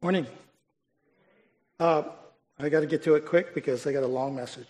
Morning. I got to get to it quick because I got a long message.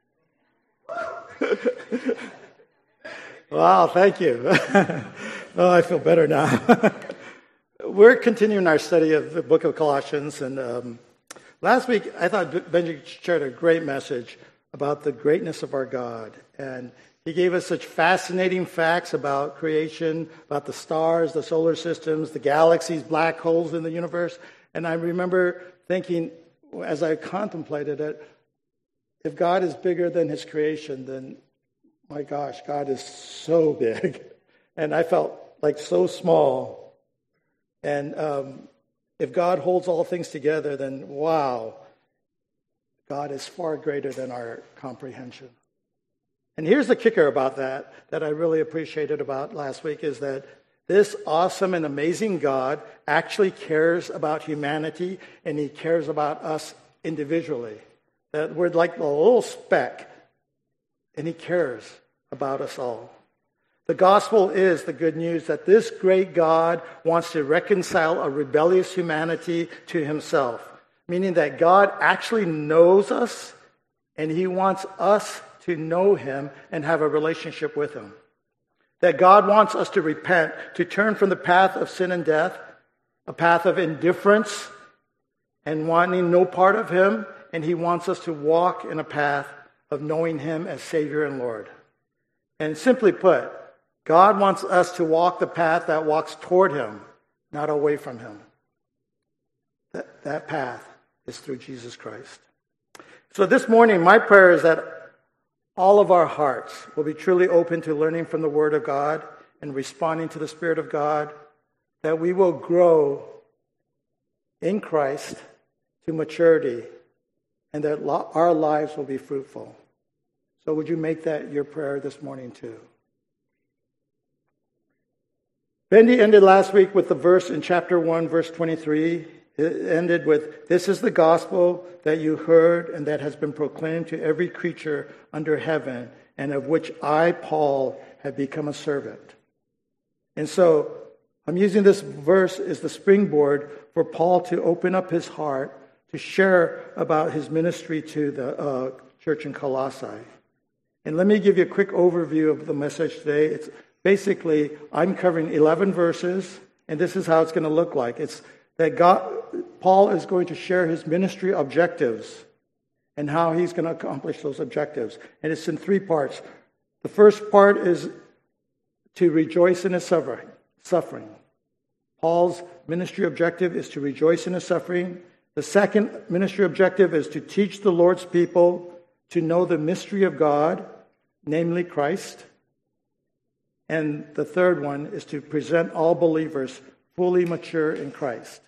Wow, thank you. Oh, I feel better now. We're continuing our study of the book of Colossians, and last week I thought Benji shared a great message about the greatness of our God, and he gave us such fascinating facts about creation, about the stars, the solar systems, the galaxies, black holes in the universe. And I remember thinking, as I contemplated it, if God is bigger than his creation, then, my gosh, God is so big. And I felt like so small. And if God holds all things together, then, wow, God is far greater than our comprehension. And here's the kicker about that I really appreciated about last week, is that this awesome and amazing God actually cares about humanity, and he cares about us individually. That we're like a little speck, and he cares about us all. The gospel is the good news that this great God wants to reconcile a rebellious humanity to himself, meaning that God actually knows us, and he wants us to know him and have a relationship with him. That God wants us to repent, to turn from the path of sin and death, a path of indifference and wanting no part of him, and he wants us to walk in a path of knowing him as Savior and Lord. And simply put, God wants us to walk the path that walks toward him, not away from him. That path is through Jesus Christ. So this morning, my prayer is that all of our hearts will be truly open to learning from the Word of God and responding to the Spirit of God, that we will grow in Christ to maturity, and that our lives will be fruitful. So would you make that your prayer this morning too? Bendy ended last week with the verse in chapter 1, verse 23. It ended with, "This is the gospel that you heard and that has been proclaimed to every creature under heaven, and of which I, Paul, have become a servant." And so I'm using this verse as the springboard for Paul to open up his heart to share about his ministry to the church in Colossae. And let me give you a quick overview of the message today. It's basically, I'm covering 11 verses, and this is how it's going to look like. It's that Paul is going to share his ministry objectives and how he's going to accomplish those objectives. And it's in 3 parts. The first part is to rejoice in his suffering. Paul's ministry objective is to rejoice in his suffering. The second ministry objective is to teach the Lord's people to know the mystery of God, namely Christ. And the third one is to present all believers fully mature in Christ.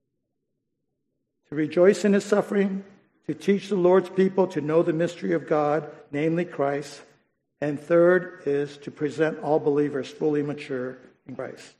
To rejoice in his suffering, to teach the Lord's people to know the mystery of God, namely Christ. And third is to present all believers fully mature in Christ.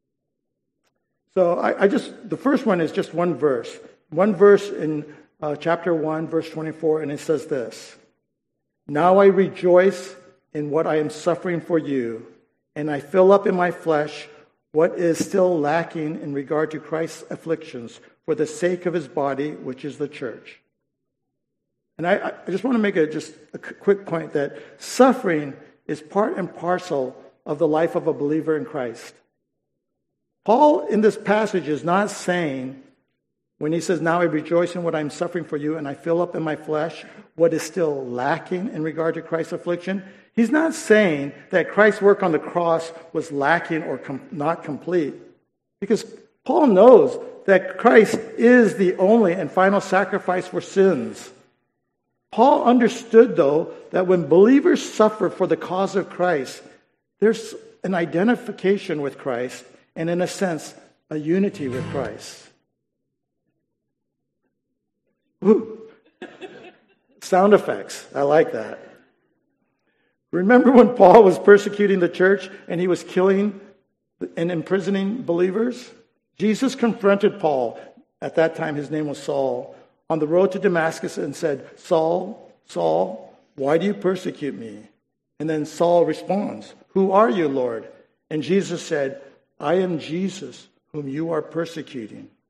So the first one is just one verse. One verse in chapter 1, verse 24, and it says this: "Now I rejoice in what I am suffering for you, and I fill up in my flesh what is still lacking in regard to Christ's afflictions for the sake of his body, which is the church." And I just want to make just a quick point that suffering is part and parcel of the life of a believer in Christ. Paul, in this passage, is not saying, when he says, "Now I rejoice in what I'm suffering for you, and I fill up in my flesh what is still lacking in regard to Christ's affliction," he's not saying that Christ's work on the cross was lacking or not complete. Because Paul knows that Christ is the only and final sacrifice for sins. Paul understood, though, that when believers suffer for the cause of Christ, there's an identification with Christ and, in a sense, a unity with Christ. Ooh. Sound effects. I like that. Remember when Paul was persecuting the church and he was killing and imprisoning believers? Jesus confronted Paul. At that time, his name was Saul, on the road to Damascus and said, "Saul, Saul, why do you persecute me?" And then Saul responds, "Who are you, Lord?" And Jesus said, "I am Jesus, whom you are persecuting."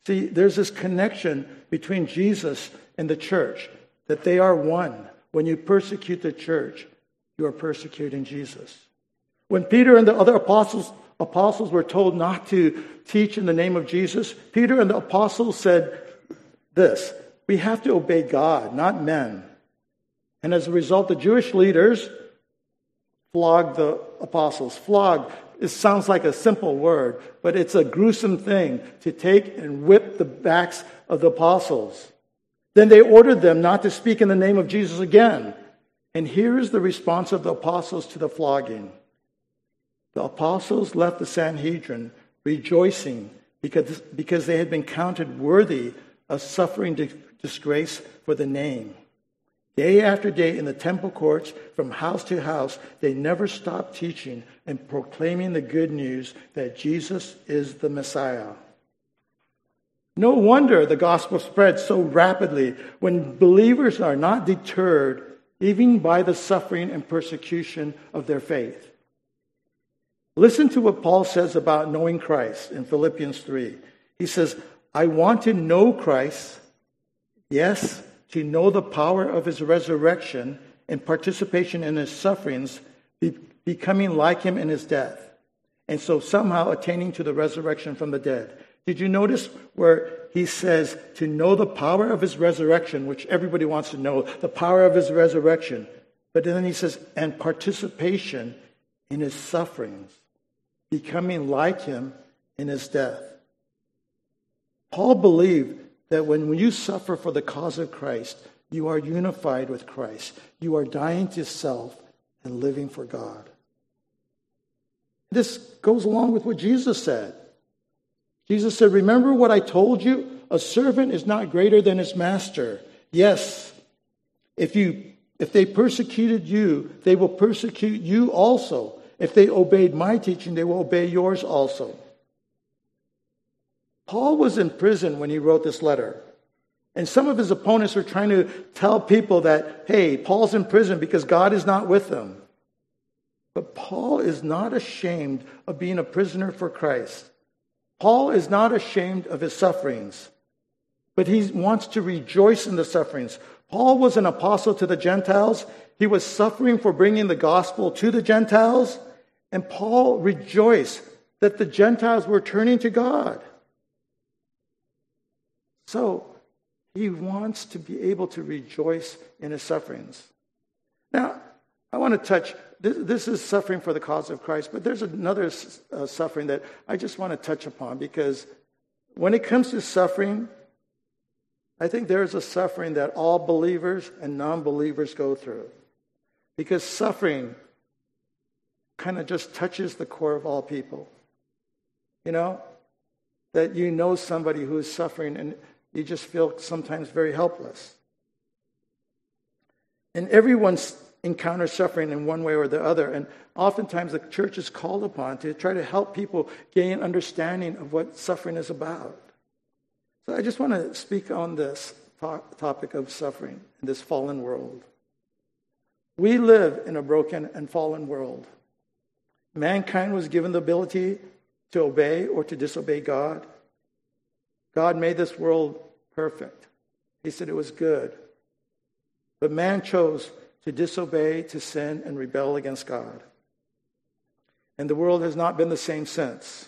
See, there's this connection between Jesus and the church, that they are one. When you persecute the church, you are persecuting Jesus. When Peter and the other apostles were told not to teach in the name of Jesus, Peter and the apostles said this: we have to obey God, not men. And as a result, the Jewish leaders flogged the apostles. Flog, it sounds like a simple word, but it's a gruesome thing to take and whip the backs of the apostles. Then they ordered them not to speak in the name of Jesus again. And here is the response of the apostles to the flogging. The apostles left the Sanhedrin rejoicing because they had been counted worthy of suffering disgrace for the name. Day after day in the temple courts, from house to house, they never stopped teaching and proclaiming the good news that Jesus is the Messiah. No wonder the gospel spread so rapidly when believers are not deterred even by the suffering and persecution of their faith. Listen to what Paul says about knowing Christ in Philippians 3. He says, I want to know Christ, yes, to know the power of his resurrection and participation in his sufferings, becoming like him in his death, and so somehow attaining to the resurrection from the dead. Did you notice where he says to know the power of his resurrection, which everybody wants to know, the power of his resurrection, but then he says, and participation in his sufferings, becoming like him in his death. Paul believed that when you suffer for the cause of Christ, you are unified with Christ. You are dying to self and living for God. This goes along with what Jesus said. Jesus said, remember what I told you? A servant is not greater than his master. Yes, if they persecuted you, they will persecute you also. If they obeyed my teaching, they will obey yours also. Paul was in prison when he wrote this letter. And some of his opponents were trying to tell people that, hey, Paul's in prison because God is not with them. But Paul is not ashamed of being a prisoner for Christ. Paul is not ashamed of his sufferings, but he wants to rejoice in the sufferings. Paul was an apostle to the Gentiles. He was suffering for bringing the gospel to the Gentiles. And Paul rejoiced that the Gentiles were turning to God. So he wants to be able to rejoice in his sufferings. Now, I want to touch, this is suffering for the cause of Christ, but there's another suffering that I just want to touch upon, because when it comes to suffering, I think there is a suffering that all believers and non-believers go through. Because suffering kind of just touches the core of all people. You know? That you know somebody who is suffering and you just feel sometimes very helpless. And everyone encounters suffering in one way or the other. And oftentimes the church is called upon to try to help people gain understanding of what suffering is about. So I just want to speak on this topic of suffering in this fallen world. We live in a broken and fallen world. Mankind was given the ability to obey or to disobey God. God made this world perfect. He said it was good. But man chose to disobey, to sin, and rebel against God. And the world has not been the same since.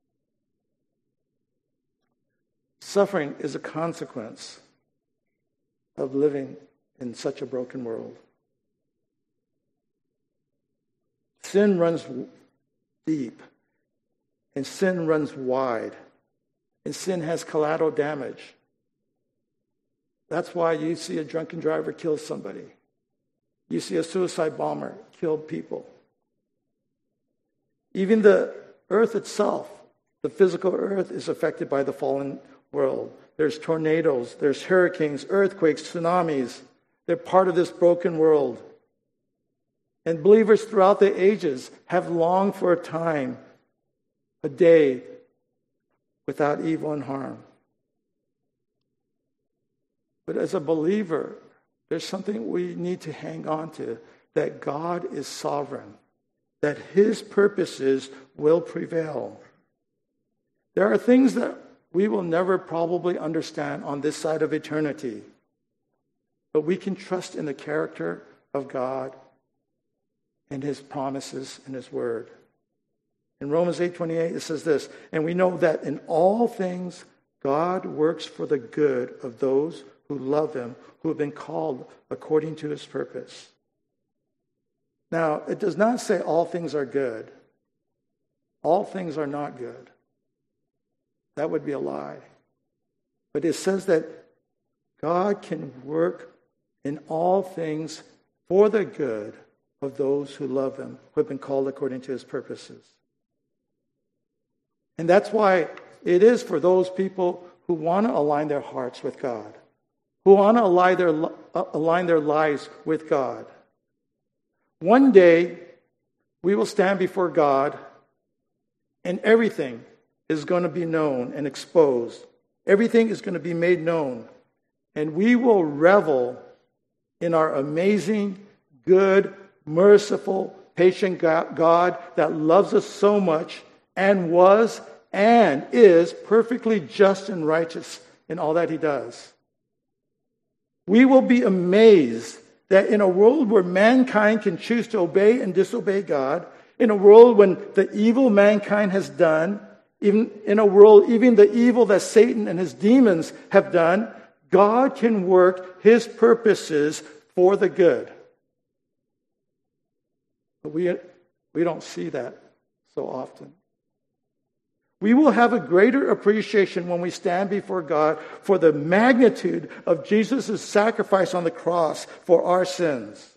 Suffering is a consequence of living in such a broken world. Sin runs deep, and sin runs wide, and sin has collateral damage. That's why you see a drunken driver kill somebody. You see a suicide bomber kill people. Even the earth itself, the physical earth, is affected by the fallen world. There's tornadoes, there's hurricanes, earthquakes, tsunamis. They're part of this broken world. And believers throughout the ages have longed for a time, a day, without evil and harm. But as a believer, there's something we need to hang on to, that God is sovereign, that his purposes will prevail. There are things that we will never probably understand on this side of eternity. But we can trust in the character of God and his promises and his word. In Romans 8:28, it says this, and we know that in all things God works for the good of those who love him, who have been called according to his purpose. Now, it does not say all things are good. All things are not good. That would be a lie. But it says that God can work in all things for the good of those who love him, who have been called according to his purposes. And that's why it is for those people who want to align their hearts with God, who want to align their lives with God. One day, we will stand before God, and everything is going to be known and exposed. Everything is going to be made known. And we will revel in our amazing, good, merciful, patient God that loves us so much and was and is perfectly just and righteous in all that he does. We will be amazed that in a world where mankind can choose to obey and disobey God, in a world when the evil mankind has done, even in a world, even the evil that Satan and his demons have done, God can work his purposes for the good. But we don't see that so often. We will have a greater appreciation when we stand before God for the magnitude of Jesus' sacrifice on the cross for our sins.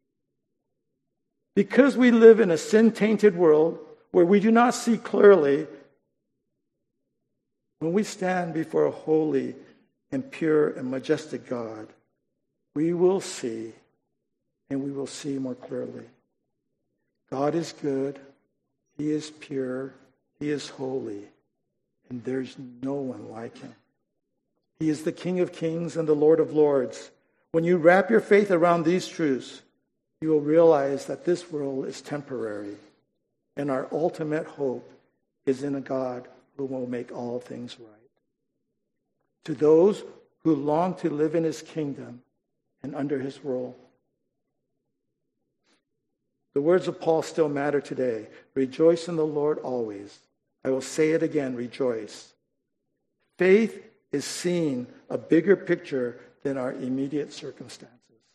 Because we live in a sin-tainted world where we do not see clearly, when we stand before a holy and pure and majestic God, we will see, and we will see more clearly. God is good, he is pure, he is holy, and there's no one like him. He is the King of kings and the Lord of lords. When you wrap your faith around these truths, you will realize that this world is temporary, and our ultimate hope is in a God who will make all things right. To those who long to live in his kingdom and under his rule, the words of Paul still matter today. Rejoice in the Lord always. I will say it again, rejoice. Faith is seeing a bigger picture than our immediate circumstances.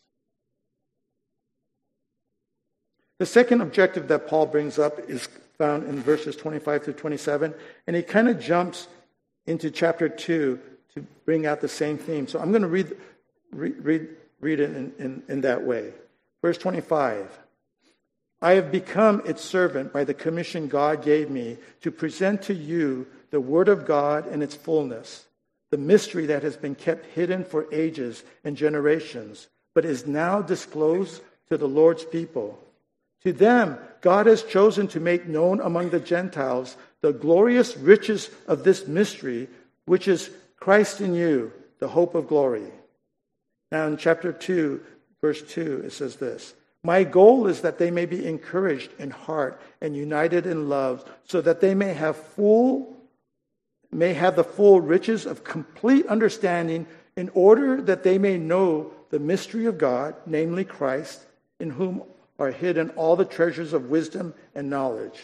The second objective that Paul brings up is found in verses 25 through 27, and he kind of jumps into chapter 2 to bring out the same theme. So I'm going to read it in that way. Verse 25. I have become its servant by the commission God gave me to present to you the word of God in its fullness, the mystery that has been kept hidden for ages and generations, but is now disclosed to the Lord's people. To them, God has chosen to make known among the Gentiles the glorious riches of this mystery, which is Christ in you, the hope of glory. Now in chapter 2, verse 2, it says this. My goal is that they may be encouraged in heart and united in love, so that they may have the full riches of complete understanding, in order that they may know the mystery of God, namely Christ, in whom are hidden all the treasures of wisdom and knowledge.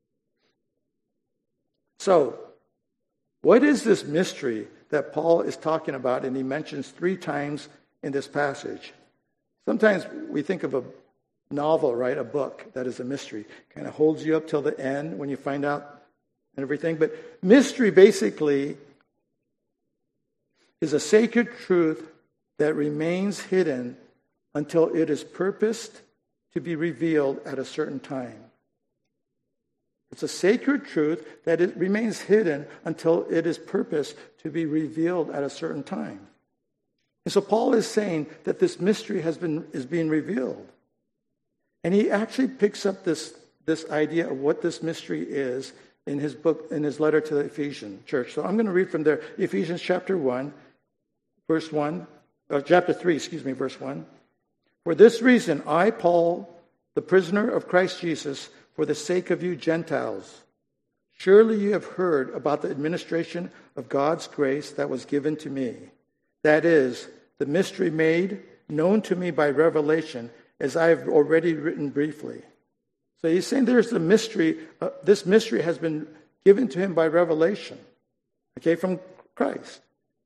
So, what is this mystery that Paul is talking about, and he mentions 3 times in this passage? Sometimes we think of a novel, right? A book that is a mystery. Kind of holds you up till the end when you find out and everything. But mystery basically is a sacred truth that remains hidden until it is purposed to be revealed at a certain time. It's a sacred truth that it remains hidden until it is purposed to be revealed at a certain time. And so Paul is saying that this mystery is being revealed. And he actually picks up this idea of what this mystery is in his book, in his letter to the Ephesian church. So I'm going to read from there, Ephesians chapter 1, verse 1, chapter 3, verse 1. For this reason, I, Paul, the prisoner of Christ Jesus, for the sake of you Gentiles, Surely you have heard about the administration of God's grace that was given to me. That is, the mystery made known to me by revelation, as I have already written briefly. So he's saying there's a mystery. This mystery has been given to him by revelation, from Christ.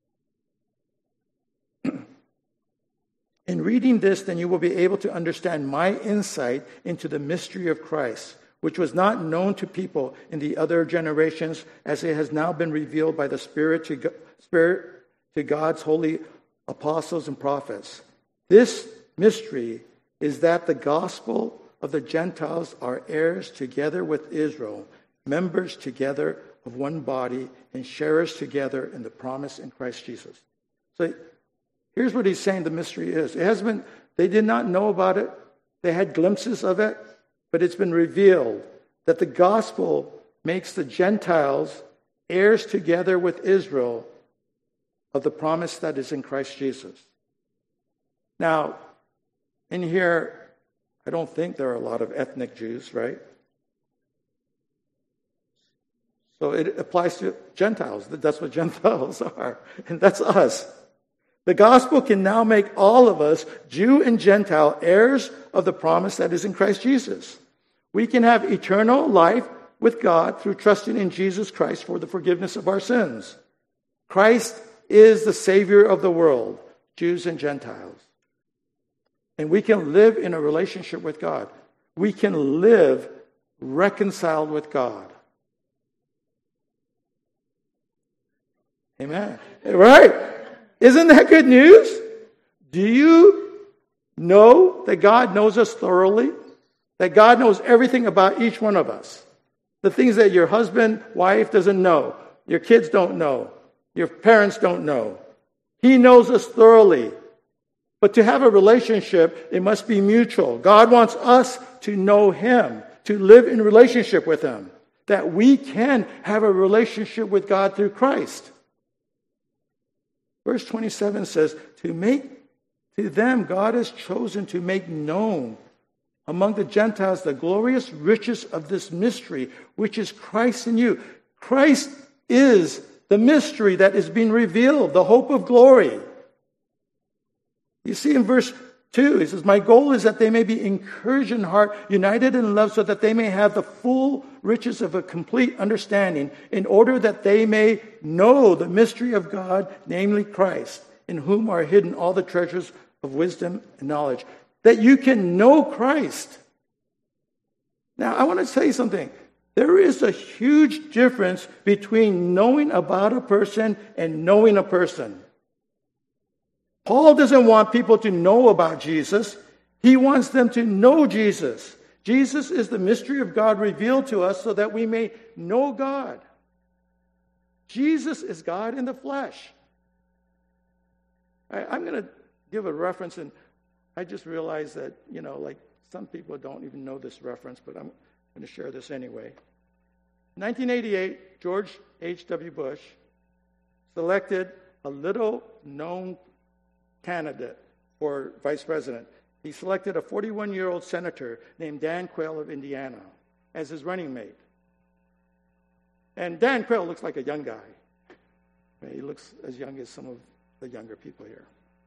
In reading this, then you will be able to understand my insight into the mystery of Christ, which was not known to people in the other generations, as it has now been revealed by the Spirit to God's holy apostles and prophets. This mystery is that the gospel of the Gentiles are heirs together with Israel, members together of one body, and sharers together in the promise in Christ Jesus. So here's what he's saying the mystery is. They did not know about it. They had glimpses of it, but it's been revealed that the gospel makes the Gentiles heirs together with Israel of the promise that is in Christ Jesus. Now, in here, I don't think there are a lot of ethnic Jews, right? So it applies to Gentiles. That's what Gentiles are, and that's us. The gospel can now make all of us, Jew and Gentile, heirs of the promise that is in Christ Jesus. We can have eternal life with God through trusting in Jesus Christ for the forgiveness of our sins. Christ is the Savior of the world, Jews and Gentiles. And we can live in a relationship with God. We can live reconciled with God. Amen. Right? Isn't that good news? Do you know that God knows us thoroughly? That God knows everything about each one of us? The things that your husband, wife doesn't know, your kids don't know, your parents don't know. He knows us thoroughly. But to have a relationship, it must be mutual. God wants us to know Him, to live in relationship with Him, that we can have a relationship with God through Christ. Verse 27 says, to them God has chosen to make known among the Gentiles the glorious riches of this mystery, which is Christ in you. Christ is the mystery that is being revealed, the hope of glory. You see in verse 2, he says, my goal is that they may be encouraged in heart, united in love, so that they may have the full riches of a complete understanding, in order that they may know the mystery of God, namely Christ, in whom are hidden all the treasures of wisdom and knowledge. That you can know Christ. Now, I want to tell you something. There is a huge difference between knowing about a person and knowing a person. Paul doesn't want people to know about Jesus. He wants them to know Jesus. Jesus is the mystery of God revealed to us so that we may know God. Jesus is God in the flesh. I'm going to give a reference, and I just realized that, some people don't even know this reference, but I'm going to share this anyway. In 1988, George H.W. Bush selected a little-known candidate for vice president. He selected a 41-year-old senator named Dan Quayle of Indiana as his running mate. And Dan Quayle looks like a young guy. He looks as young as some of the younger people here.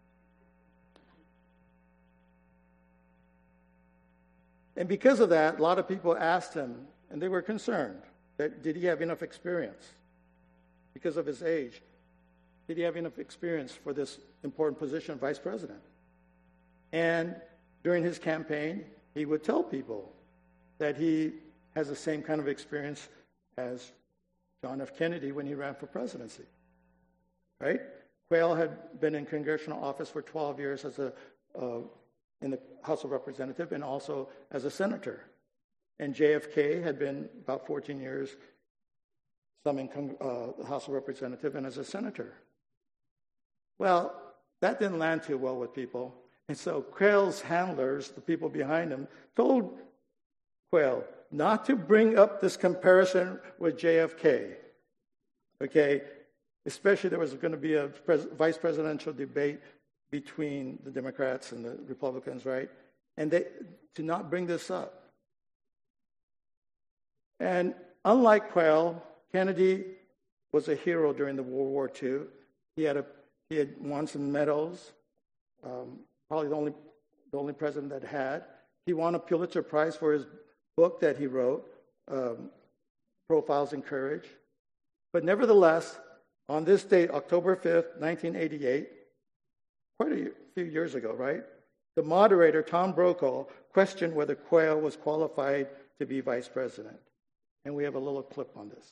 And because of that, a lot of people asked him, and they were concerned, that did he have enough experience? Because of his age, did he have enough experience for this important position of vice president? And during his campaign, he would tell people that he has the same kind of experience as John F. Kennedy when he ran for presidency. Right? Quayle had been in congressional office for 12 years as in the House of Representatives and also as a senator. And JFK had been about 14 years, some in the House of Representatives and as a senator. Well, that didn't land too well with people. And so Quayle's handlers, the people behind him, told Quayle not to bring up this comparison with JFK. Okay? Especially there was going to be a vice presidential debate between the Democrats and the Republicans, right? And to not bring this up. And unlike Quayle, Kennedy was a hero during the World War II. He had won some medals, probably the only president that had. He won a Pulitzer Prize for his book that he wrote, Profiles in Courage. But nevertheless, on this date, October 5th, 1988, quite a few years ago, right? The moderator, Tom Brokaw, questioned whether Quayle was qualified to be vice president. And we have a little clip on this.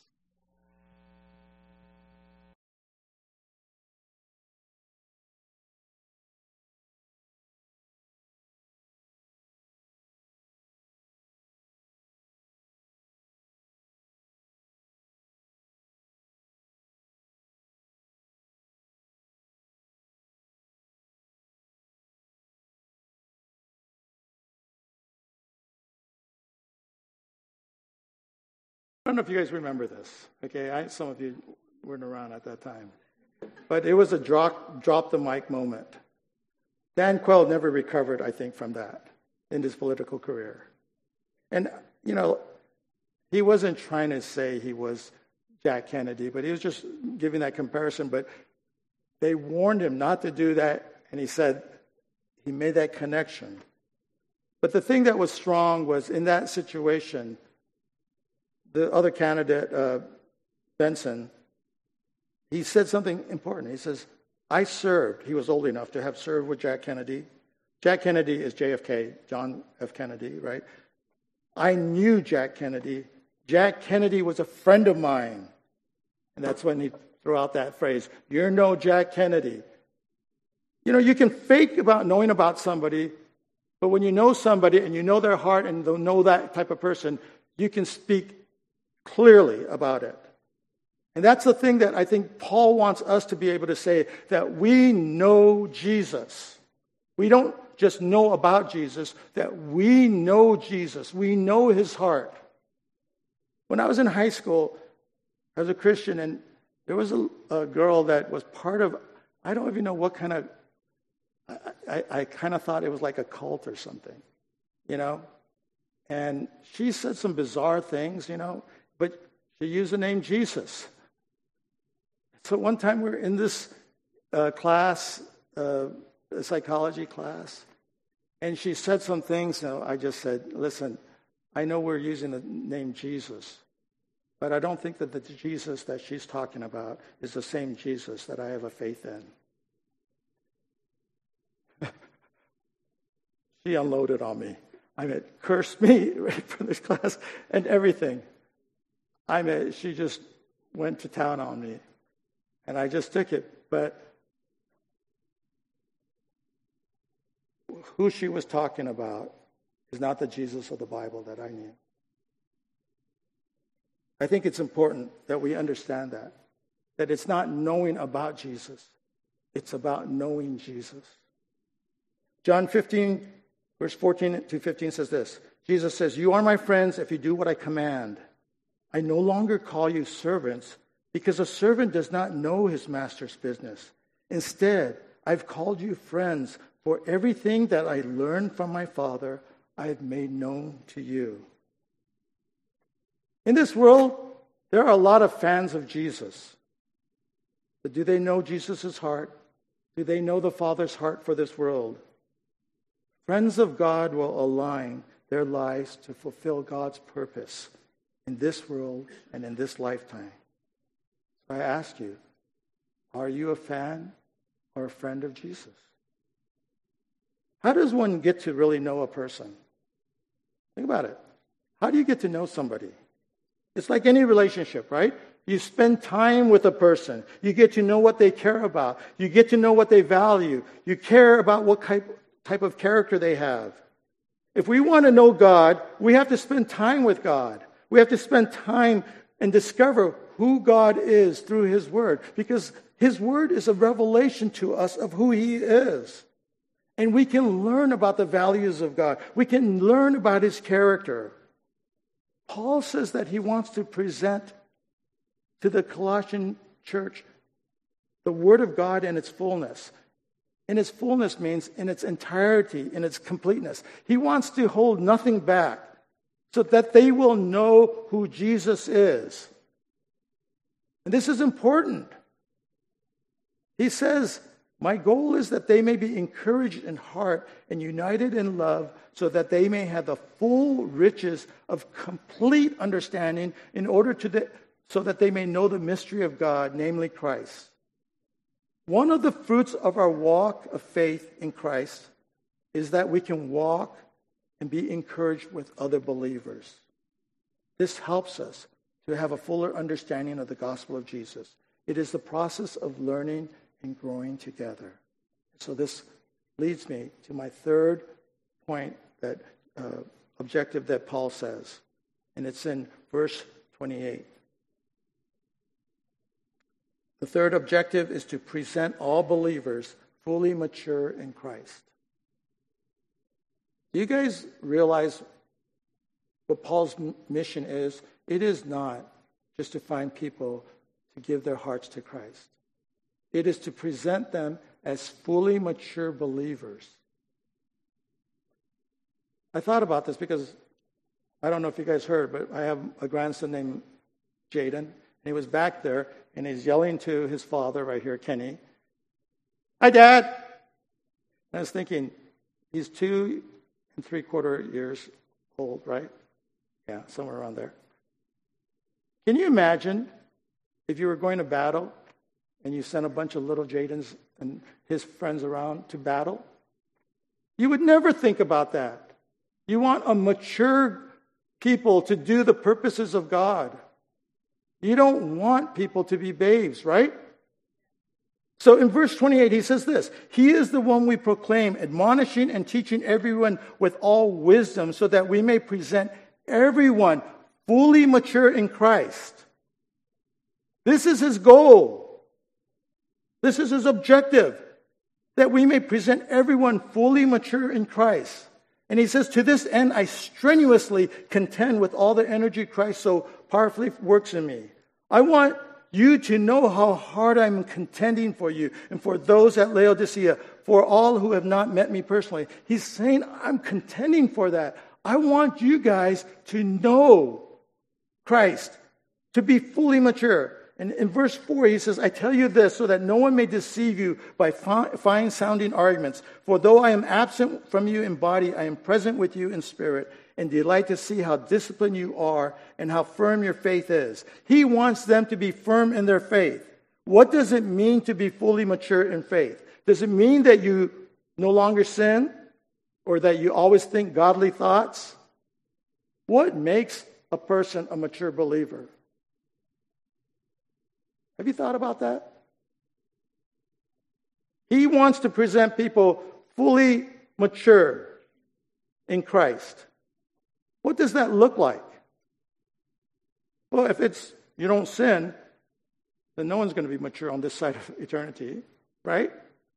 I don't know if you guys remember this. Okay, some of you weren't around at that time. But it was a drop the mic moment. Dan Quayle never recovered, I think, from that in his political career. And, he wasn't trying to say he was Jack Kennedy, but he was just giving that comparison. But they warned him not to do that, and he said he made that connection. But the thing that was strong was in that situation, the other candidate, Benson, he said something important. He says, I served. He was old enough to have served with Jack Kennedy. Jack Kennedy is JFK, John F. Kennedy, right? I knew Jack Kennedy. Jack Kennedy was a friend of mine. And that's when he threw out that phrase, you're no Jack Kennedy. You can fake about knowing about somebody, but when you know somebody and you know their heart and know that type of person, you can speak clearly about it. And that's the thing that I think Paul wants us to be able to say, that we know Jesus. We don't just know about Jesus, that we know Jesus. We know his heart. When I was in high school, I was a Christian, and there was a girl that was part of, I don't even know what kind of, I kind of thought it was like a cult or something, And she said some bizarre things, but she used the name Jesus. So one time we were in this class, a psychology class, and she said some things. So I just said, listen, I know we're using the name Jesus, but I don't think that the Jesus that she's talking about is the same Jesus that I have a faith in. She unloaded on me. Cursed me right from this class and everything. She just went to town on me. And I just took it. But who she was talking about is not the Jesus of the Bible that I knew. I think it's important that we understand that it's not knowing about Jesus. It's about knowing Jesus. John 15, verse 14 to 15 says this. Jesus says, you are my friends if you do what I command. I no longer call you servants, because a servant does not know his master's business. Instead, I've called you friends, for everything that I learned from my Father, I have made known to you. In this world, there are a lot of fans of Jesus. But do they know Jesus' heart? Do they know the Father's heart for this world? Friends of God will align their lives to fulfill God's purpose in this world and in this lifetime. So I ask you, are you a fan or a friend of Jesus? How does one get to really know a person? Think about it. How do you get to know somebody? It's like any relationship, right? You spend time with a person. You get to know what they care about. You get to know what they value. You care about what type of character they have. If we want to know God, we have to spend time with God. We have to spend time and discover who God is through his word, because his word is a revelation to us of who he is. And we can learn about the values of God. We can learn about his character. Paul says that he wants to present to the Colossian church the word of God in its fullness. In its fullness means in its entirety, in its completeness. He wants to hold nothing back so that they will know who Jesus is. And this is important. He says, my goal is that they may be encouraged in heart and united in love, so that they may have the full riches of complete understanding so that they may know the mystery of God, namely Christ. One of the fruits of our walk of faith in Christ is that we can walk and be encouraged with other believers. This helps us to have a fuller understanding of the gospel of Jesus. It is the process of learning and growing together. So this leads me to my third point, that objective that Paul says, and it's in verse 28. The third objective is to present all believers fully mature in Christ. Do you guys realize what Paul's mission is? It is not just to find people to give their hearts to Christ. It is to present them as fully mature believers. I thought about this because I don't know if you guys heard, but I have a grandson named Jaden, and he was back there, and he's yelling to his father right here, Kenny, "Hi, Dad!" And I was thinking, he's 2 3/4 years old, right? Yeah, somewhere around there. Can you imagine if you were going to battle and you sent a bunch of little Jadens and his friends around to battle? You would never think about that. You want a mature people to do the purposes of God. You don't want people to be babes, right? So in verse 28, he says this, "He is the one we proclaim, admonishing and teaching everyone with all wisdom, so that we may present everyone fully mature in Christ." This is his goal. This is his objective, that we may present everyone fully mature in Christ. And he says, "To this end, I strenuously contend with all the energy Christ so powerfully works in me." I want you to know how hard I'm contending for you and for those at Laodicea, for all who have not met me personally. He's saying, I'm contending for that. I want you guys to know Christ, to be fully mature. And in verse 4, he says, "I tell you this so that no one may deceive you by fine-sounding arguments. For though I am absent from you in body, I am present with you in spirit, and delight to see how disciplined you are and how firm your faith is." He wants them to be firm in their faith. What does it mean to be fully mature in faith? Does it mean that you no longer sin, or that you always think godly thoughts? What makes a person a mature believer? Have you thought about that? He wants to present people fully mature in Christ. What does that look like? Well, if it's you don't sin, then no one's going to be mature on this side of eternity, right?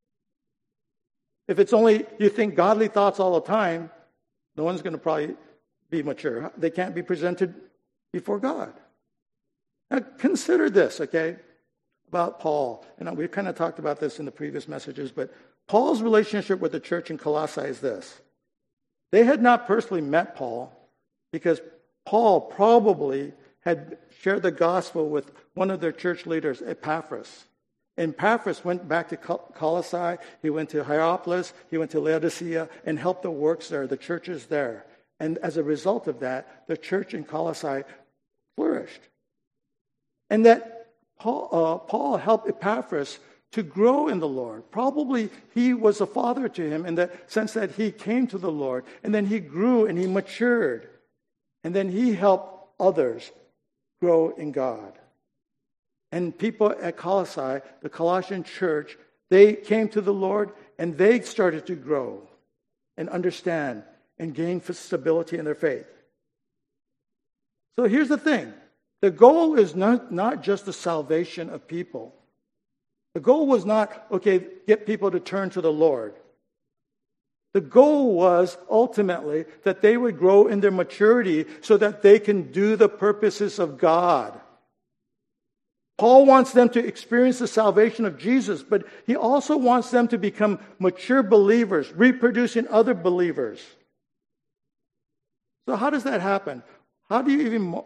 If it's only you think godly thoughts all the time, no one's going to probably be mature. They can't be presented before God. Now consider this, okay, about Paul. And we've kind of talked about this in the previous messages, but Paul's relationship with the church in Colossae is this. They had not personally met Paul because Paul probably had shared the gospel with one of their church leaders, Epaphras. And Epaphras went back to Colossae, he went to Hierapolis, he went to Laodicea, and helped the works there, the churches there. And as a result of that, the church in Colossae flourished. And that Paul helped Epaphras to grow in the Lord. Probably he was a father to him in the sense that he came to the Lord, and then he grew and he matured. And then he helped others grow in God. And people at Colossae, the Colossian church, they came to the Lord and they started to grow and understand and gain stability in their faith. So here's the thing. The goal is not just the salvation of people. The goal was not, okay, get people to turn to the Lord. The goal was ultimately that they would grow in their maturity so that they can do the purposes of God. Paul wants them to experience the salvation of Jesus, but he also wants them to become mature believers, reproducing other believers. So how does that happen? How do you even...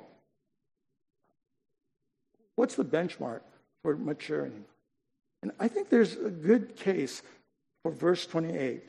What's the benchmark for maturing? And I think there's a good case for verse 28.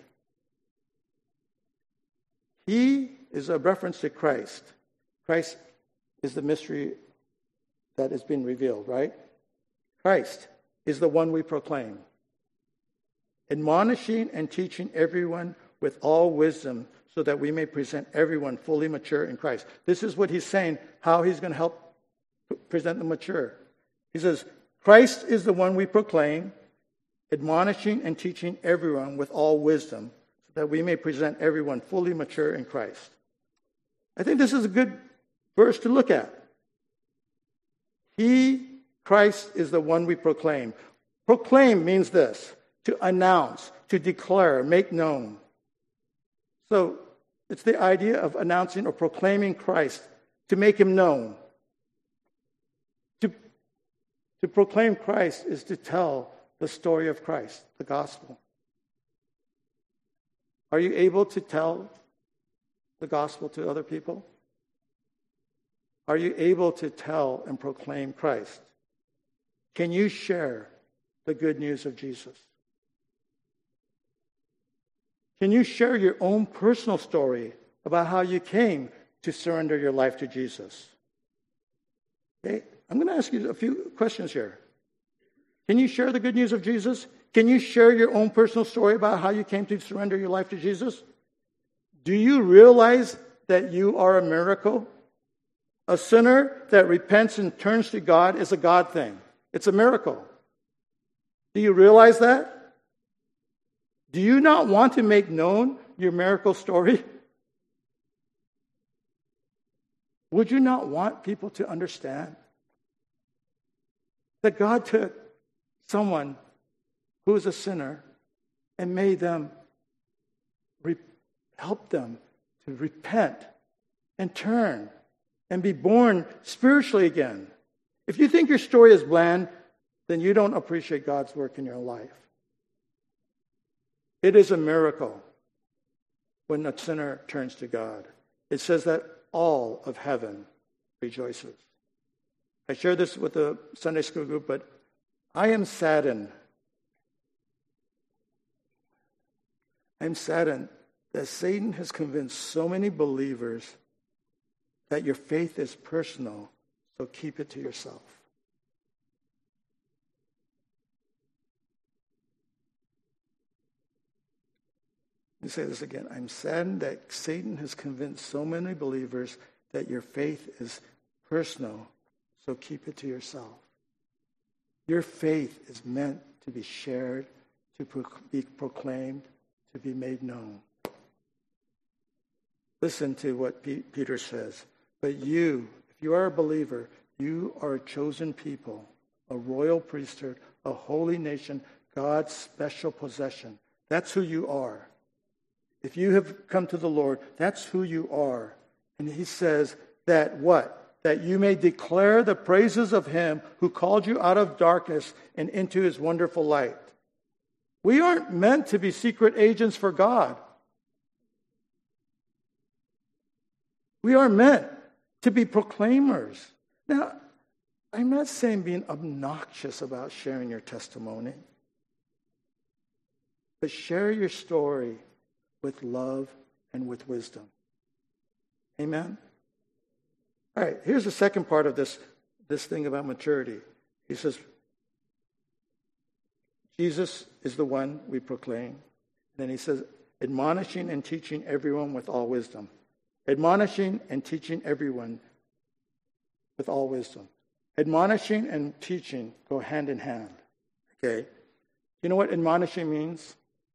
He is a reference to Christ. Christ is the mystery that is being revealed, right? Christ is the one we proclaim. Admonishing and teaching everyone with all wisdom so that we may present everyone fully mature in Christ. This is what he's saying, how he's going to help present the mature. He says, Christ is the one we proclaim, admonishing and teaching everyone with all wisdom so that we may present everyone fully mature in Christ. I think this is a good verse to look at. He, Christ, is the one we proclaim. Proclaim means this, to announce, to declare, make known. So it's the idea of announcing or proclaiming Christ, to make him known. To proclaim Christ is to tell the story of Christ, the gospel. Are you able to tell the gospel to other people? Are you able to tell and proclaim Christ? Can you share the good news of Jesus? Can you share your own personal story about how you came to surrender your life to Jesus? Okay, I'm going to ask you a few questions here. Can you share the good news of Jesus? Can you share your own personal story about how you came to surrender your life to Jesus? Do you realize that you are a miracle? A sinner that repents and turns to God is a God thing. It's a miracle. Do you realize that? Do you not want to make known your miracle story? Would you not want people to understand that God took someone who is a sinner and made them, help them to repent and turn and be born spiritually again? If you think your story is bland, then you don't appreciate God's work in your life. It is a miracle when a sinner turns to God. It says that all of heaven rejoices. I shared this with the Sunday school group, but I am saddened. I'm saddened that Satan has convinced so many believers that your faith is personal, so keep it to yourself. Let me say this again. I'm saddened that Satan has convinced so many believers that your faith is personal, so keep it to yourself. Your faith is meant to be shared, to be proclaimed, to be made known. Listen to what Peter says. But you, if you are a believer, you are a chosen people, a royal priesthood, a holy nation, God's special possession. That's who you are. If you have come to the Lord, that's who you are. And he says that what? That you may declare the praises of him who called you out of darkness and into his wonderful light. We aren't meant to be secret agents for God. We are meant to be proclaimers. Now, I'm not saying being obnoxious about sharing your testimony, but share your story with love and with wisdom. Amen? All right, here's the second part of this thing about maturity. He says, Jesus is the one we proclaim. And then he says, admonishing and teaching everyone with all wisdom. Admonishing and teaching everyone with all wisdom. Admonishing and teaching go hand in hand. Okay? You know what admonishing means?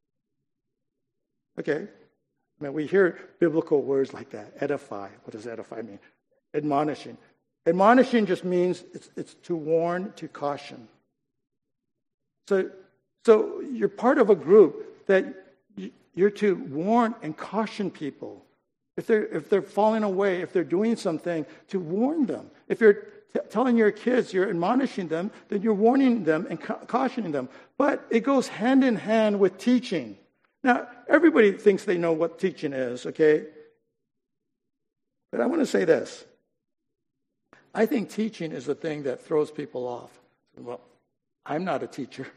Okay. I mean, we hear biblical words like that. Edify. What does edify mean? Admonishing. Admonishing just means it's to warn, to caution. So you're part of a group that you're to warn and caution people. If they're falling away, if they're doing something, to warn them. If you're telling your kids, you're admonishing them, then you're warning them and cautioning them. But it goes hand in hand with teaching. Now, everybody thinks they know what teaching is, okay? But I want to say this. I think teaching is the thing that throws people off. Well, I'm not a teacher.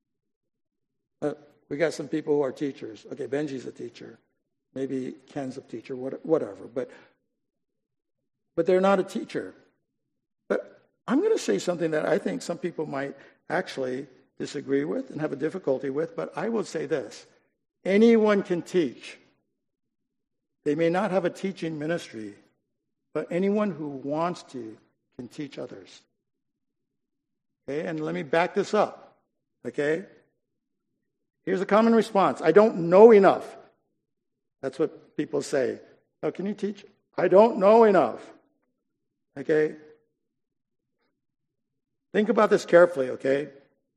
We got some people who are teachers. Okay, Benji's a teacher. Maybe Ken's a teacher, whatever. But they're not a teacher. But I'm going to say something that I think some people might actually disagree with and have a difficulty with, but I will say this. Anyone can teach. They may not have a teaching ministry, but anyone who wants to can teach others. Okay, and let me back this up. Okay? Here's a common response. I don't know enough. That's what people say. Oh, can you teach? I don't know enough. Okay? Think about this carefully, okay?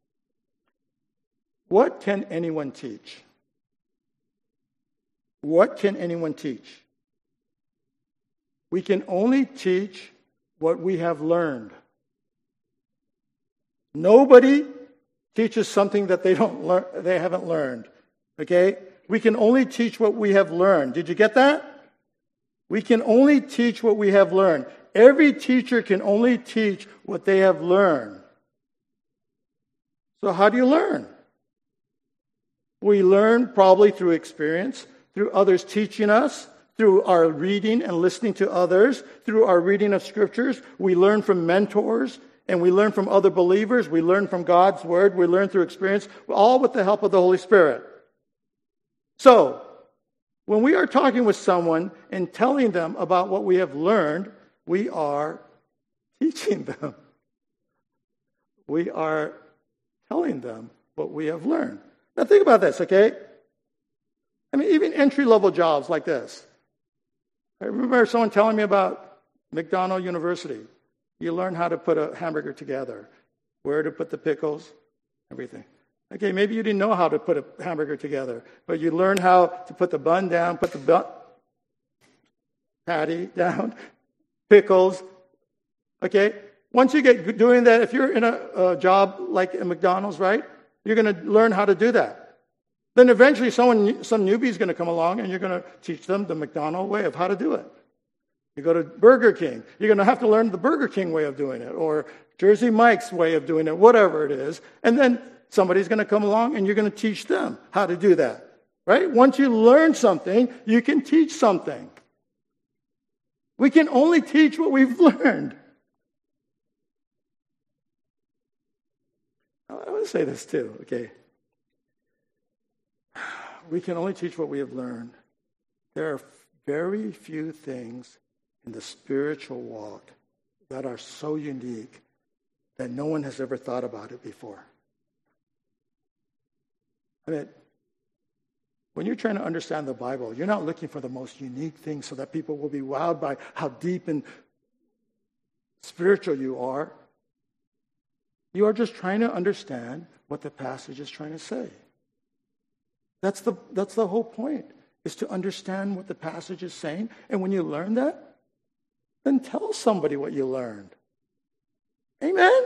What can anyone teach? What can anyone teach? We can only teach what we have learned. Nobody teaches something that they haven't learned. Okay? We can only teach what we have learned. Did you get that? We can only teach what we have learned. Every teacher can only teach what they have learned. So how do you learn? We learn probably through experience, through others teaching us, through our reading and listening to others, through our reading of scriptures. We learn from mentors, and we learn from other believers. We learn from God's word. We learn through experience, all with the help of the Holy Spirit. So, when we are talking with someone and telling them about what we have learned, we are teaching them. We are telling them what we have learned. Now think about this, okay? I mean, even entry-level jobs like this. I remember someone telling me about McDonald University. You learn how to put a hamburger together, where to put the pickles, everything. Okay, maybe you didn't know how to put a hamburger together, but you learn how to put the bun down, put the patty down, pickles. Okay, once you get doing that, if you're in a job like at McDonald's, right, you're going to learn how to do that. Then eventually some newbie is going to come along and you're going to teach them the McDonald way of how to do it. You go to Burger King, you're going to have to learn the Burger King way of doing it, or Jersey Mike's way of doing it, whatever it is. And then somebody's going to come along and you're going to teach them how to do that. Right? Once you learn something, you can teach something. We can only teach what we've learned. I want to say this too, okay? We can only teach what we have learned. There are very few things in the spiritual walk that are so unique that no one has ever thought about it before. I mean, when you're trying to understand the Bible, you're not looking for the most unique thing so that people will be wowed by how deep and spiritual you are. You are just trying to understand what the passage is trying to say. That's the whole point, is to understand what the passage is saying. And when you learn that, then tell somebody what you learned. Amen?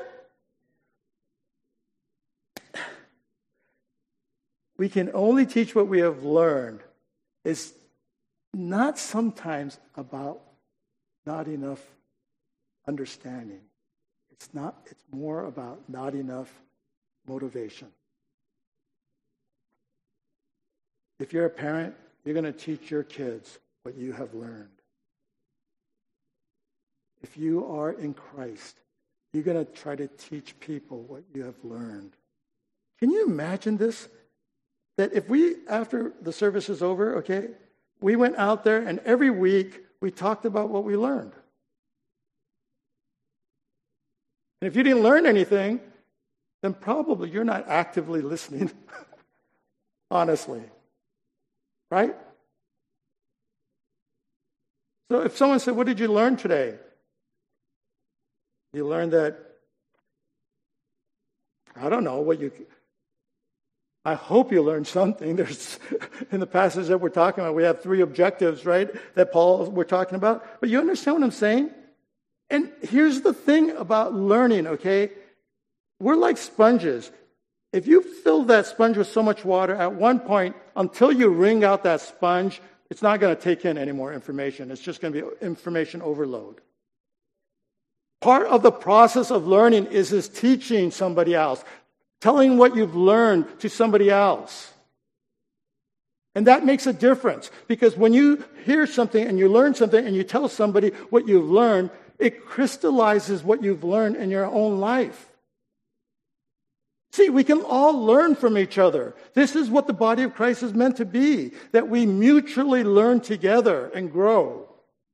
We can only teach what we have learned. It's not sometimes about not enough understanding. It's more about not enough motivation. If you're a parent, you're going to teach your kids what you have learned. If you are in Christ, you're going to try to teach people what you have learned. Can you imagine this? That if we, after the service is over, okay, we went out there and every week we talked about what we learned. And if you didn't learn anything, then probably you're not actively listening, honestly. Right? So if someone said, what did you learn today? You learned that, I don't know, I hope you learned something. There's, in the passage that we're talking about, we have 3 objectives, right, that we're talking about. But you understand what I'm saying? And here's the thing about learning, okay? We're like sponges. If you fill that sponge with so much water, at one point, until you wring out that sponge, It's not going to take in any more information. It's just going to be information overload. Part of the process of learning is teaching somebody else, telling what you've learned to somebody else. And that makes a difference, because when you hear something and you learn something and you tell somebody what you've learned, it crystallizes what you've learned in your own life. See, we can all learn from each other. This is what the body of Christ is meant to be, that we mutually learn together and grow.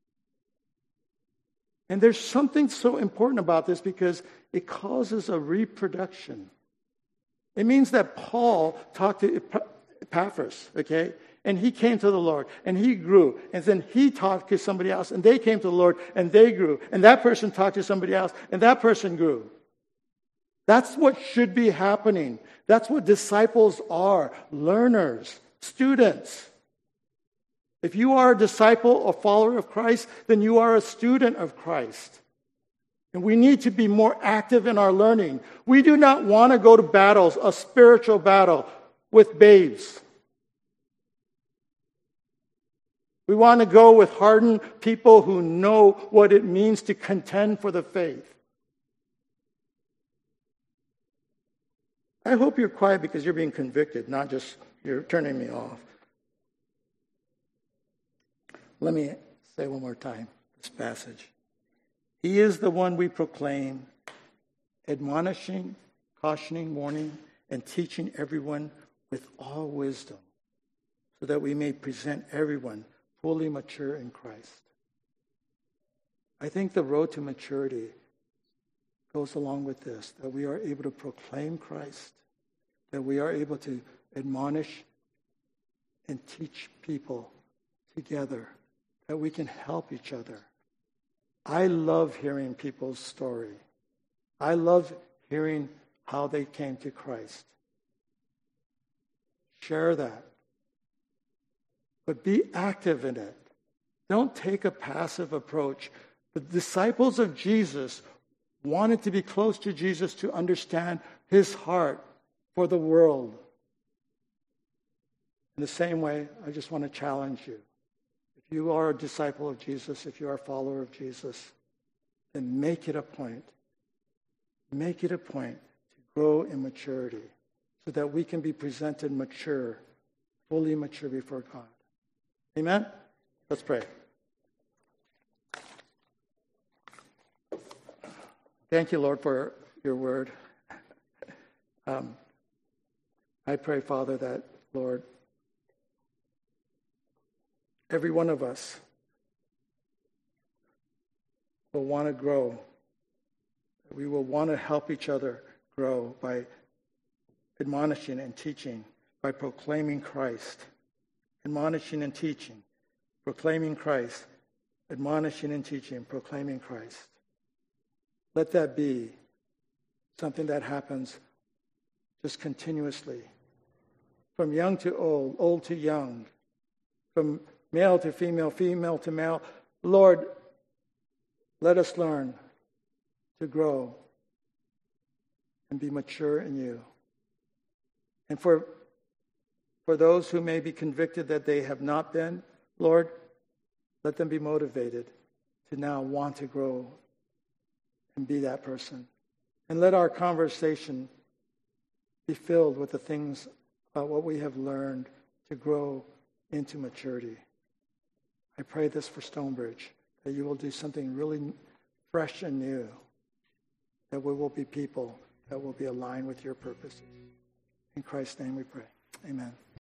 And there's something so important about this because it causes a reproduction. It means that Paul talked to Epaphras, okay? And he came to the Lord, and he grew. And then he talked to somebody else, and they came to the Lord, and they grew. And that person talked to somebody else, and that person grew. That's what should be happening. That's what disciples are, learners, students. If you are a disciple or follower of Christ, then you are a student of Christ. And we need to be more active in our learning. We do not want to go to battles, a spiritual battle, with babes. We want to go with hardened people who know what it means to contend for the faith. I hope you're quiet because you're being convicted, not just you're turning me off. Let me say one more time this passage. He is the one we proclaim, admonishing, cautioning, warning, and teaching everyone with all wisdom, so that we may present everyone fully mature in Christ. I think the road to maturity goes along with this, that we are able to proclaim Christ, that we are able to admonish and teach people together, that we can help each other. I love hearing people's story. I love hearing how they came to Christ. Share that. But be active in it. Don't take a passive approach. The disciples of Jesus wanted to be close to Jesus to understand his heart for the world. In the same way, I just want to challenge you. If you are a disciple of Jesus, if you are a follower of Jesus, then make it a point to grow in maturity so that we can be presented mature, fully mature before God. Amen? Let's pray. Thank you, Lord, for your word. I pray, Father, that, Lord, every one of us will want to grow. We will want to help each other grow by admonishing and teaching, by proclaiming Christ. Admonishing and teaching, proclaiming Christ. Admonishing and teaching, proclaiming Christ. Let that be something that happens just continuously. From young to old, old to young, from male to female, female to male. Lord, let us learn to grow and be mature in you. And for those who may be convicted that they have not been, Lord, let them be motivated to now want to grow and be that person. And let our conversation be filled with the things about what we have learned to grow into maturity. I pray this for Stonebridge, that you will do something really fresh and new, that we will be people that will be aligned with your purposes. In Christ's name we pray. Amen.